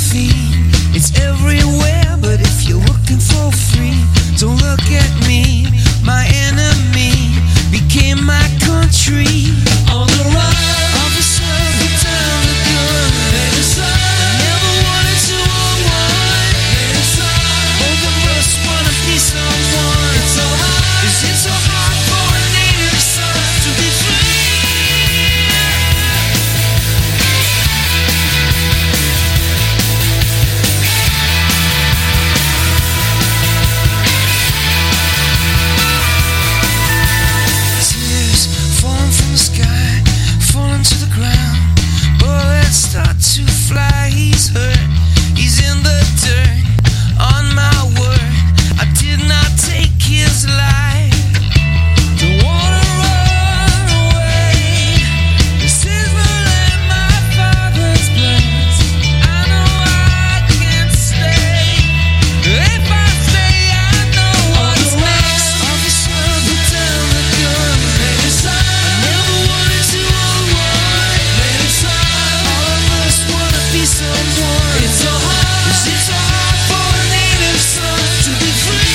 morphine, it's everywhere. But if you're looking for free, don't look at me. My enemy became my country. On the run, officer, put down the gun. Let us run. I never wanted to own one. Let us run. Both of us wanna be someone. It's so hard. Is it so hard for a native son to be free? Start to fly, he's hurt, he's in the dirt. On my word, I did not take his life. Don't wanna run away. This is the land my father's blessed. I know I can't stay. If I stay, I know what's next. Officer, put down the gun. Let us run. I never wanted to own one. Let us run. Wanna be someone. It's so hard. Is it so hard for a native son to be free?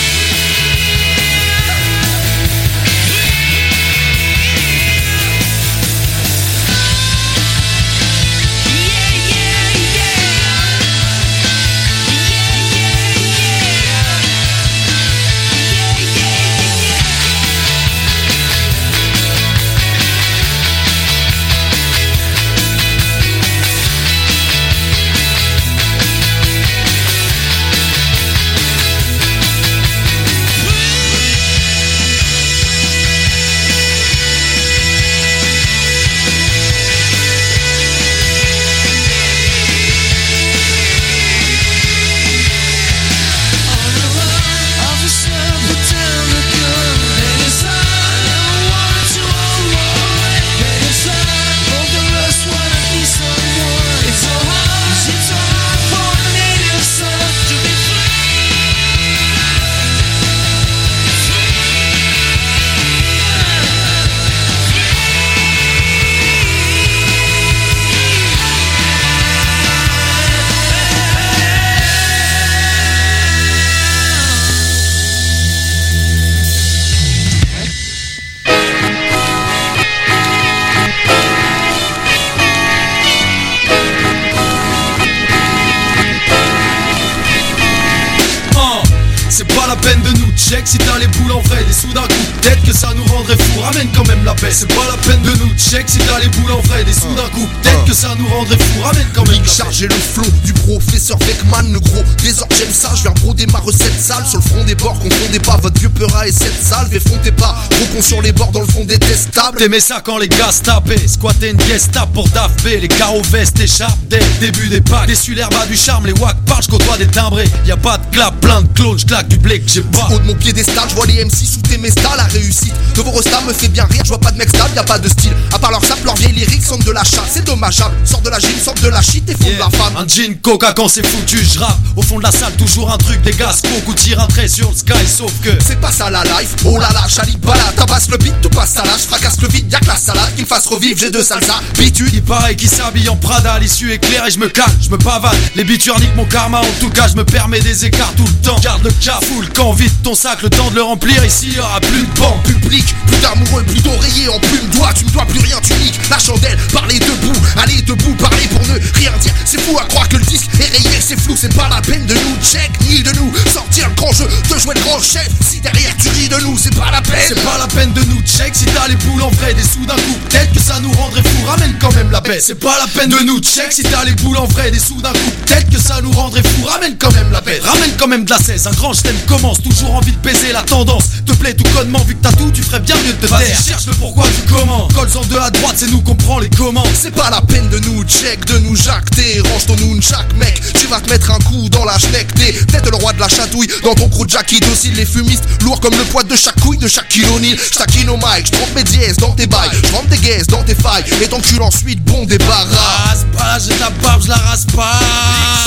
Si t'as les boules en vrai, des sous d'un coup, peut-être que ça nous rendrait fous. Ramène quand même la paix, c'est pas la peine de nous check. Si t'as les boules en vrai, des sous d'un coup, peut-être que ça nous rendrait fous. Ramène quand même la paix. Charger le flow du professeur Beckman, le gros désordre, j'aime ça. Je viens broder ma recette sale sur le front des bords. Confondez pas votre vieux peura et cette salve. Effrontez pas, gros con sur les bords dans le fond détestable. T'aimais ça quand les gars se tapaient, squatter une gesta pour DAF B. Les carreaux vestes échappent dès le début des packs. Déçu l'herbe a du charme, les wack parlent, j'côtoie des timbrés. Y'a pas de clap, plein de clones, j'claque du blé que j'ai pas. Du haut de mon piédestal, j'vois les MC sous tes mestas. La réussite de vos restas me fait bien rire. J'vois pas de mec stable, y'a pas de style. À part leur sap, leurs vieilles lyriques sentent de la chatte. C'est dommageable, sort de la gym, sort de la shit et fond de la femme. Un jean coca quand c'est foutu, j'rappe. Au fond de la salle, toujours un truc, des gaz, coke ou tire un trait sur le sky. Sauf que c'est pas ça la life. Oh là là, chalibala, tabasse le beat, tout passe à l'âge. Fracasse le vide, y'a que la salade qui me fasse revivre. J'ai deux salsa, bitude. Il paraît qu'il s'habille en Prada, l'issue est claire et je me calme, je me pavane. Les bitures niquent mon karma, en tout cas je me permets des écarts tout le temps. Garde le cap, full quand vide ton sac, le temps de le remplir. Ici y'aura plus de banc public, plus d'amoureux, plus d'oreillers en plume doigt. Tu me dois plus rien, tu niques la chandelle. Parlez debout, allez debout, parlez pour ne rien dire. C'est fou à croire que le disque est rayé, c'est flou. C'est pas la peine de nous check, ni de nous sortir le grand jeu, de jouer le grand chef. Si derrière tu ris de nous, c'est pas la peine. C'est pas la peine de nous check. Si t'as les boules en vrai, des sous d'un coup, peut-être que ça nous rendrait fou. Ramène quand même la paix. C'est pas la peine de nous check. Si t'as les boules en vrai, des sous d'un coup, peut-être que ça nous rendrait fou. Ramène quand même la paix. Ramène quand même de la 16. Un grand j't'aime commence, toujours envie de baiser la tendance. Te plaît tout connement, vu que t'as tout, tu ferais bien mieux de te taire. Vas-y cherche le pourquoi du comment. Colle en deux à droite, c'est nous qu'on prend les commandes. C'est pas la peine de nous check, de nous jacter. Range ton nunchak mec, tu vas te mettre un coup dans la schneck. T'es peut-être le roi de la chatouille, dans ton crew de Jackie docile. Les fumistes, lourds comme le poids de chaque couille de chaque kilonil. J'taquine au mic, j'trempe mes dièses dans tes bails. J'rentre des guesses dans tes failles, et t'encules ensuite bon débarras. Rase pas, j'ai de la barbe, j'la rase pas.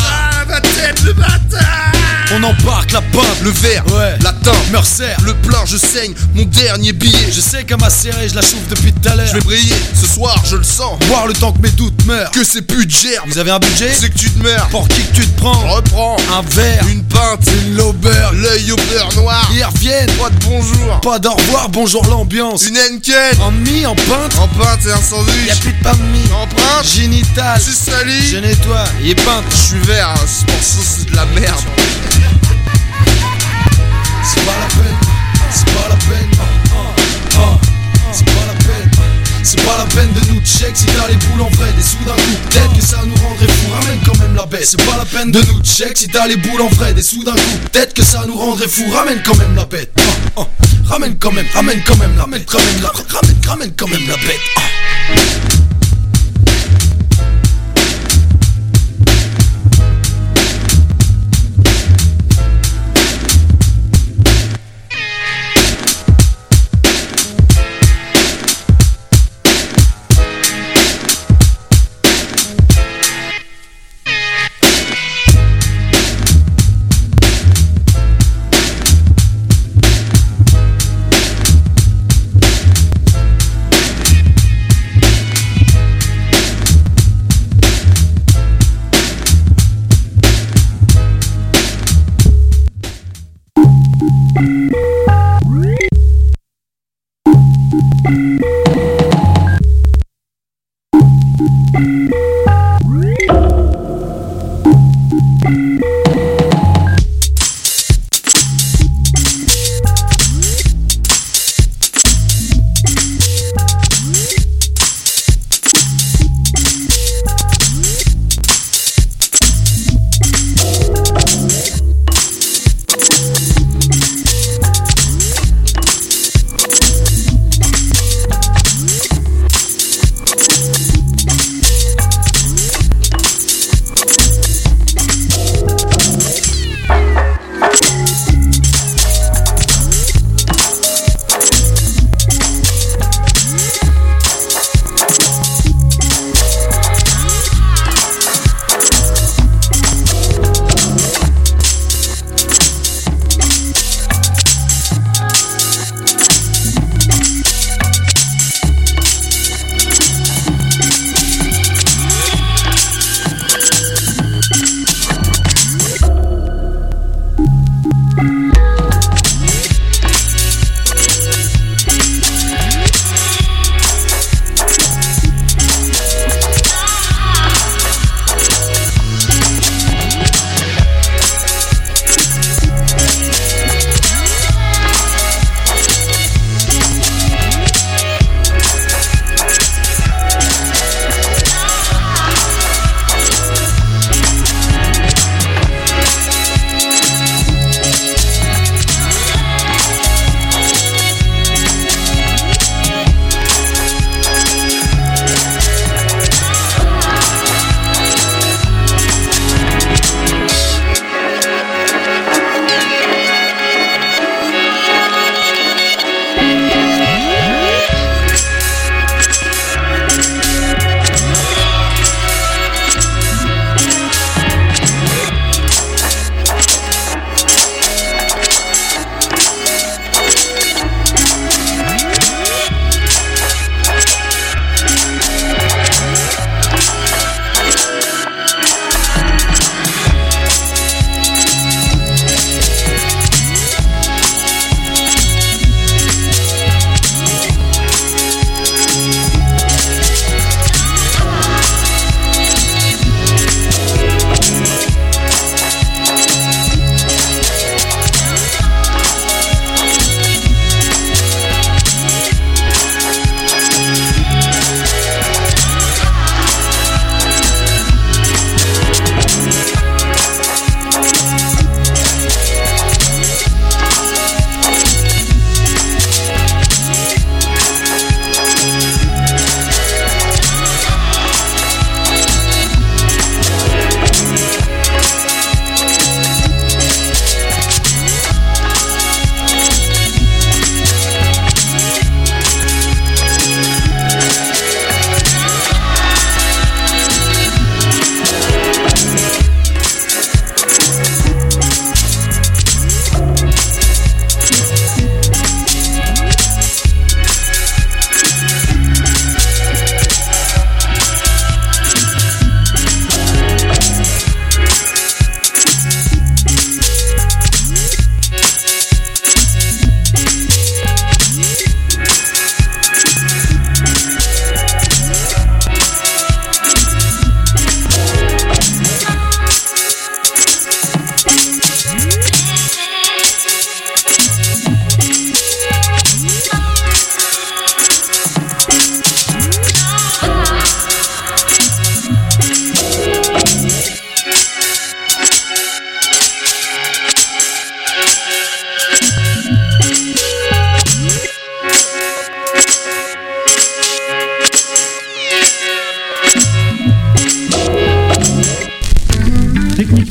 à ma tête, le bâtard. On embarque la pinte, Le verre, ouais, la teinte, Mercer. le plein, je saigne, mon dernier billet. Je sais qu'à ma serrée, je la chauffe depuis tout à l'heure. Je vais briller, ce soir je le sens. Boire le temps que mes doutes meurent. Que c'est plus de germe, Vous avez un budget? c'est que tu te meurs. Pour qui que tu te prends? Reprends Un verre, une pinte, une lauberge. l'œil au beurre noir. Ils reviennent, Pas de bonjour, pas d'au revoir, bonjour l'ambiance. une Henken. En demi, en pinte, En pinte et un sandwich. y'a plus de pain de mie. En pinte, Génital, je suis sali. je nettoie, il est peinte. Je suis vert, hein, ce morceau c'est de la merde. C'est pas la peine, c'est pas la peine. C'est pas la peine, c'est pas la peine de nous check si t'as les boules en vrai, des sous d'un coup. Peut-être que ça nous rendrait fou, ramène quand même la bête. C'est pas la peine de nous check si t'as les boules en vrai, des sous d'un coup. Peut-être que ça nous rendrait fou, ramène quand même la bête. Ramène quand même, ramène quand même, ramène quand même la bête.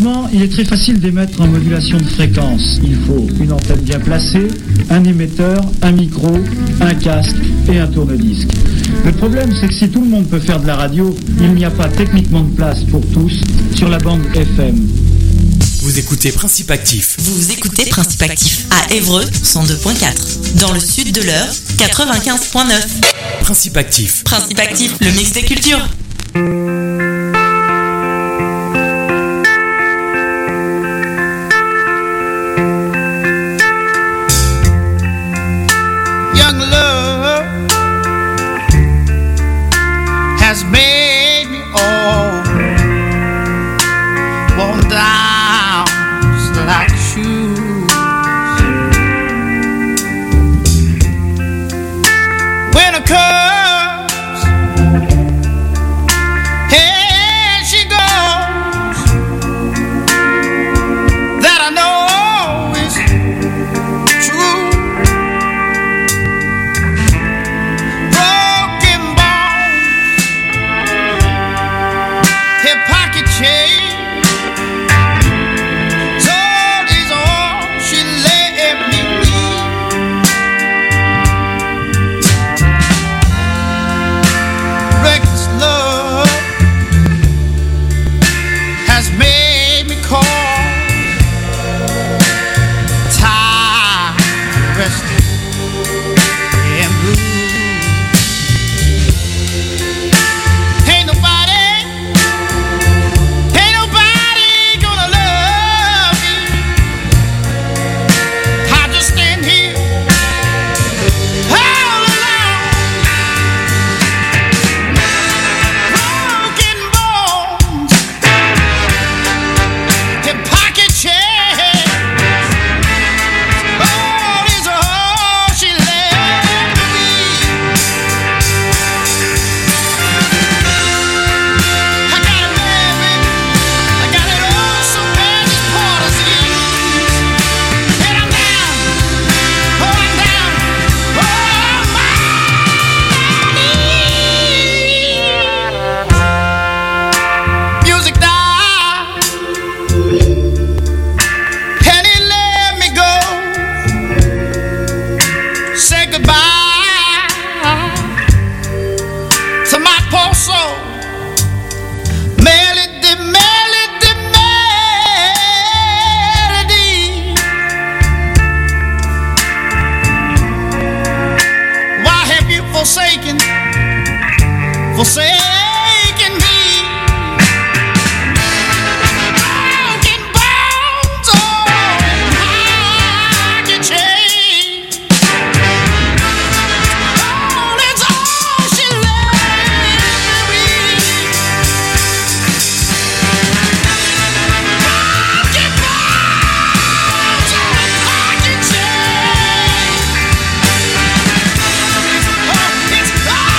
Techniquement, il est très facile d'émettre en modulation de fréquence. Il faut une antenne bien placée, un émetteur, un micro, un casque et un tourne-disque. Le problème, c'est que si tout le monde peut faire de la radio, il n'y a pas techniquement de place pour tous sur la bande FM. Vous écoutez Principe Actif. Vous écoutez Principe Actif à Évreux 102.4. Dans le sud de l'Eure 95.9. Principe Actif. Principe Actif, le mix des cultures. Young love has made me all worn down like shoes. Winter comes, here she goes. That I know is true. Broken bones, her pocket change. Forsaken me. Broken bones on pocket chain. Oh, that's all she left me. Broken bones on pocket chain. Oh, it's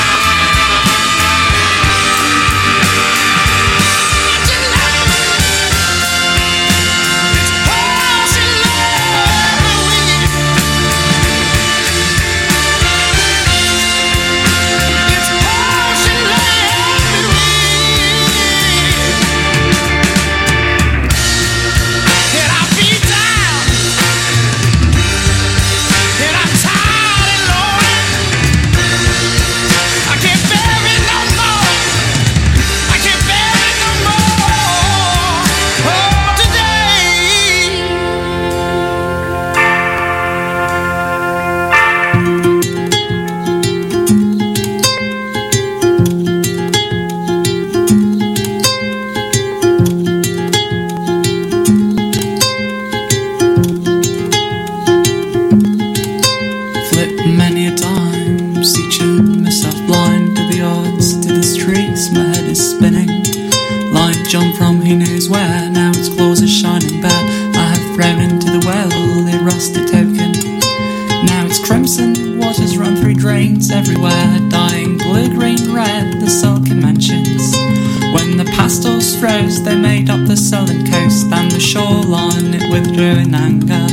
everywhere, dying blue, green, red, the silken mansions. When the pastels froze, they made up the southern coast, and the shoreline it withdrew in anger.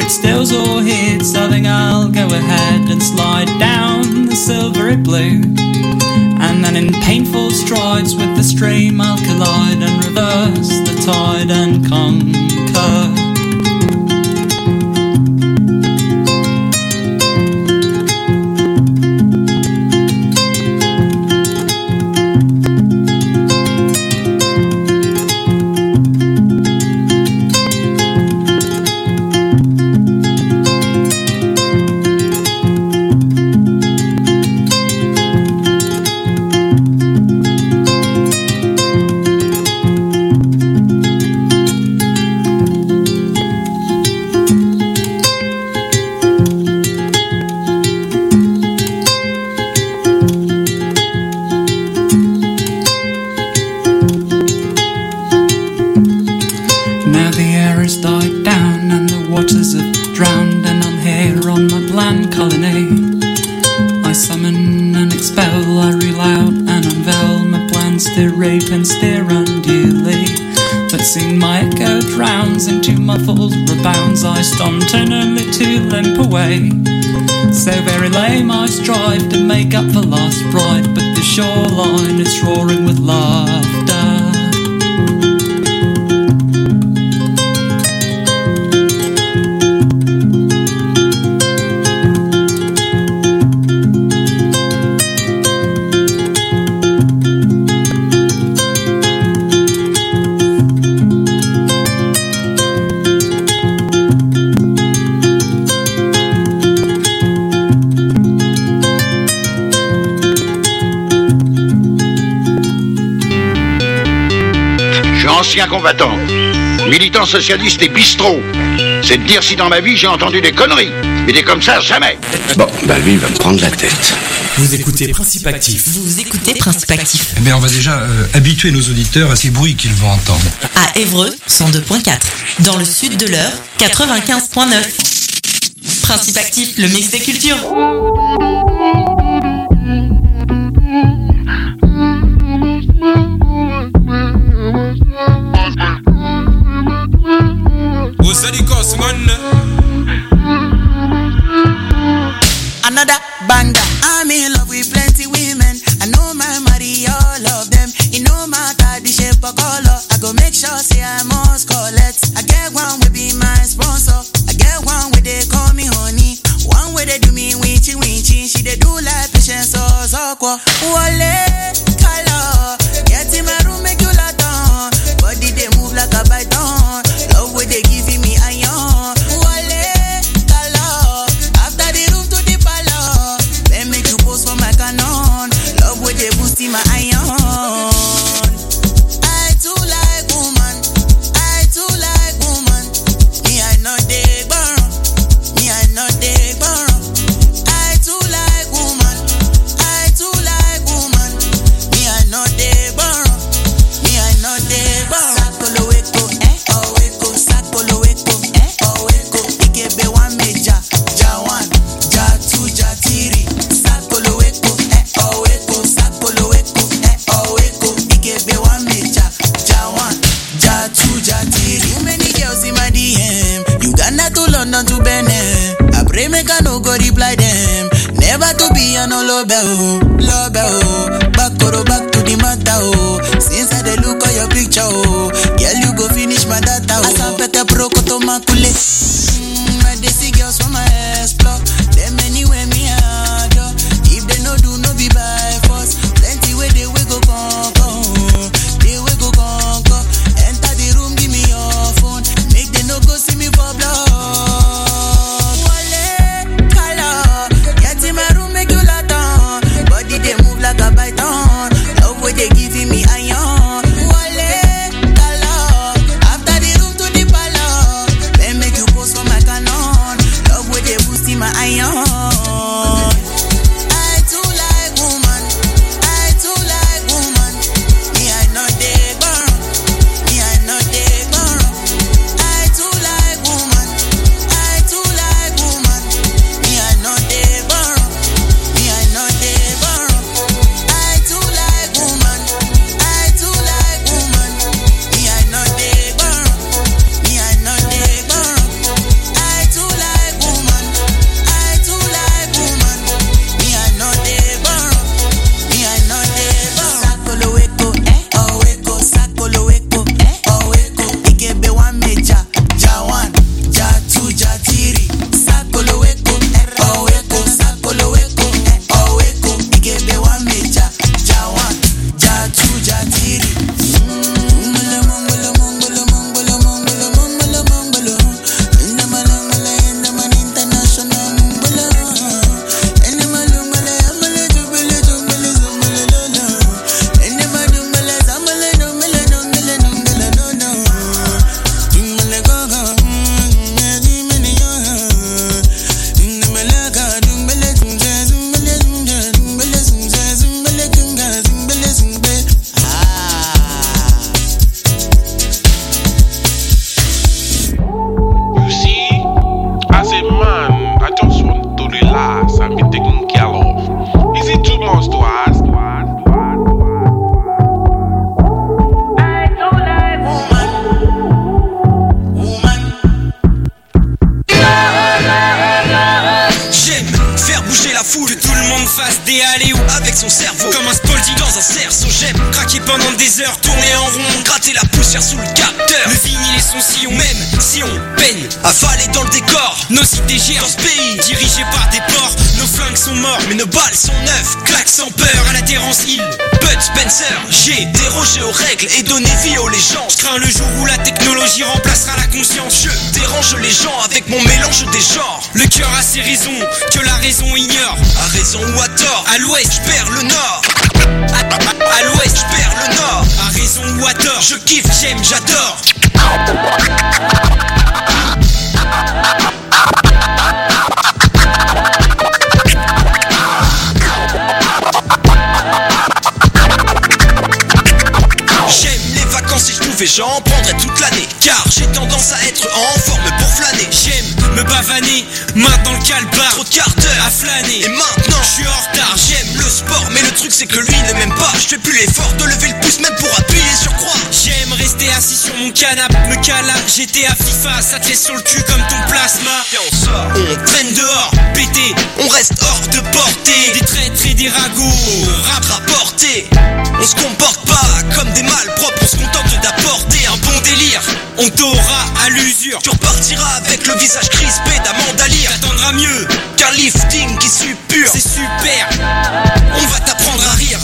it stills or hits, I think I'll go ahead and slide down the silvery blue. And then in painful strides with the stream I'll collide and reverse the tide and conquer. And stare unduly, but soon my echo drowns into muffled rebounds. I stunt only to limp away. So very lame I strive to make up for lost pride, but the shoreline is roaring with laughter. Ancien combattant, militant socialiste et bistrot. C'est de dire si dans ma vie j'ai entendu des conneries. Mais des comme ça, jamais. Bon, bah lui, il va me prendre la tête. Vous écoutez Principe Actif. Vous écoutez Principe Actif. Eh bien, on va déjà habituer nos auditeurs à ces bruits qu'ils vont entendre. À Évreux, 102.4. Dans le sud de l'Eure, 95.9. Principe Actif, le mix des cultures. Another banger. I'm in love with plenty women. I know my marry all of them. It no matter the shape or color. I go make sure say I must collect. I get one will be my sponsor. I get one where they call me honey. One where they do me winchy winchy. She they do like patience or soko. Wale color. Get in my room make you lot on. Body they move like a python. Love where they giving me iron. Wale color. After the room to the palace. Then make you post for my canon. Love where they boosting my iron. I too like woman. I too like woman. Me I know they burn. Me I know they burn. I too like woman. I too like woman. Me I know they burn. Me I know they burn. Sakolo weko, oh weko. Sakolo weko, oh weko. Ikebe one meja, ja one, ja two, ja three. Sakolo weko, oh weko. Sakolo weko, oh weko. Ikebe one meja, ja one, ja two, ja three. Too many girls in my DM. Uganda to London to Benin. I pray make I no go reply them. Never to be an love back to the matter, oh. Since I dey look at your picture, oh. Girl, you go finish my data, oh. Asapete proko to makule. I dey see girls from my explore. Them anywhere me adore. If they no do, no be by force. Plenty way they we go conquer. They we go conquer. Enter the room, give me your phone. Make they no go see me for blood. They move like a python. Love where they giving me iron. Wale, color. After the room to the palace. Then make you post for my canon. Love where fasse des allées-ou avec son cerveau comme un Spoldy dans un cerceau. J'aime craquer pendant des heures, tourner en rond, gratter la poussière sous le capteur. Le vinyle et son sillon, même si on peine avaler dans le décor. Nos idées gèrent dans ce pays, dirigés par des porcs. Nos flingues sont morts, mais nos balles sont neuves. Claque sans peur à la Terence Hill, Bud Spencer. J'ai dérogé aux règles et donné vie aux légendes. Je crains le jour où la technologie remplacera la conscience. Je dérange les gens avec mon mélange des genres. Le cœur a ses raisons que la raison ignore. À raison ou à tort, à l'ouest je perds le nord. À l'ouest je perds le nord. À raison ou à tort, je kiffe, j'aime, j'adore. J'aime les vacances, si je pouvais j'en prendrais toute l'année. Car j'ai tendance à être en forme pour flâner. J'aime me bavaner, main dans le calbar, trop de quart d'heure à flâner. Et maintenant je suis en retard, j'aime le sport, mais le truc c'est que lui ne m'aime pas. Je fais plus l'effort de lever le pouce même pour appuyer sur croix. J'aime rester assis sur mon canapé, me cala, j'étais à FIFA, ça te laisse sur le cul comme ton plasma. Et on sort, on traîne dehors, pété, on reste hors de portée. Des traîtres et des ragots, rap rapporté. On se comporte pas comme des malpropres, on se contente d'apporter un bon délire. On t'aura à l'usure, tu repartiras avec le visage crispé d'Amanda Lear. T'attendras mieux qu'un lifting qui suppure. C'est super, on va t'apprendre à rire.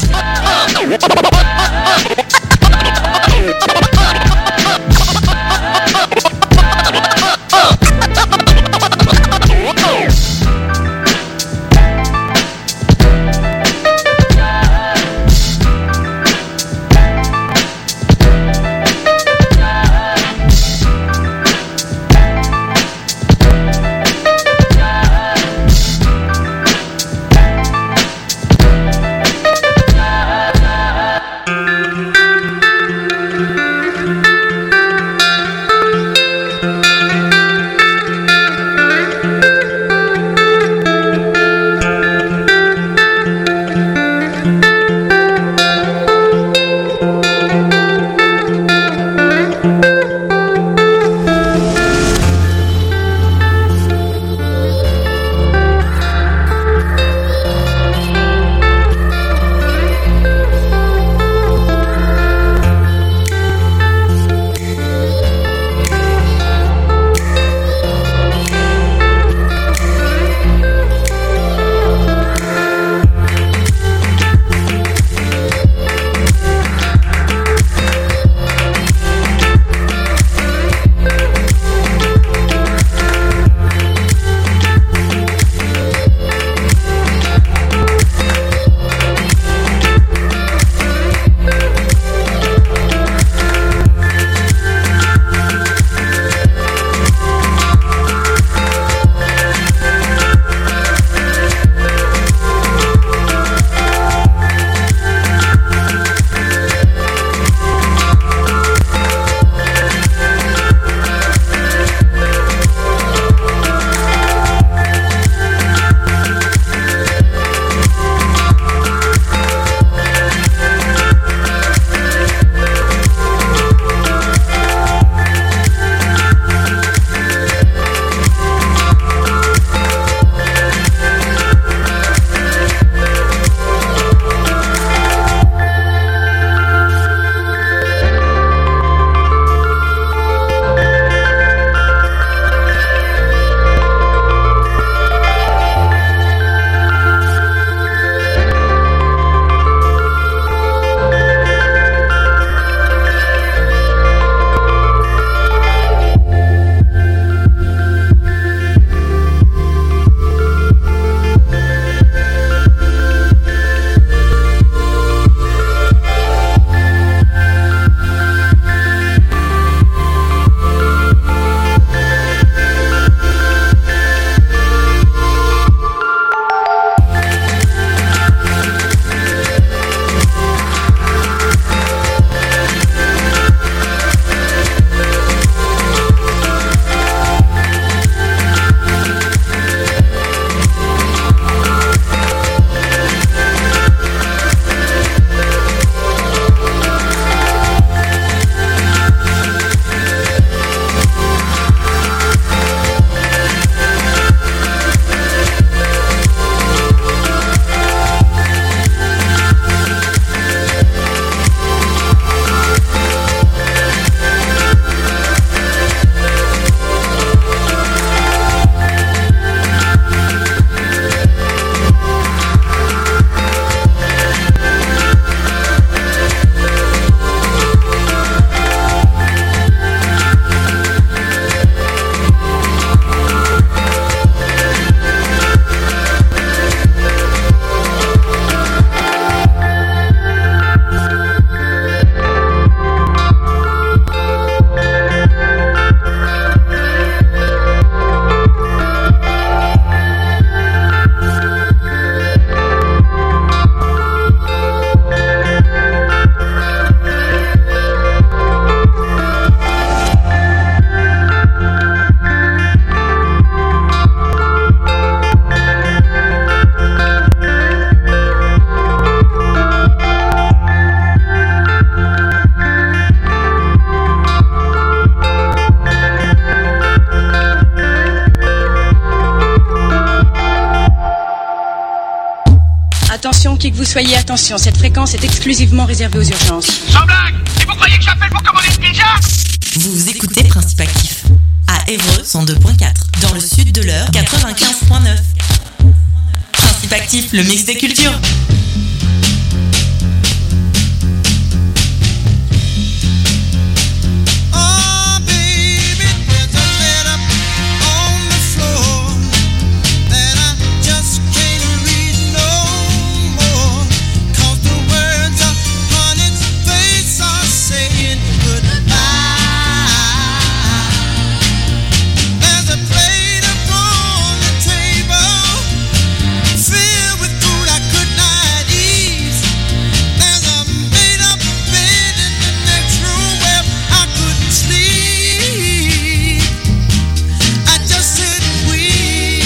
Attention, qui que vous soyez, attention, cette fréquence est exclusivement réservée aux urgences. Sans blague. Et vous croyez que j'appelle pour commander une pizza? Vous écoutez Principe Actif à Évreux 102.4, dans le sud de l'Eure 95.9. Principe Actif, le mix des cultures.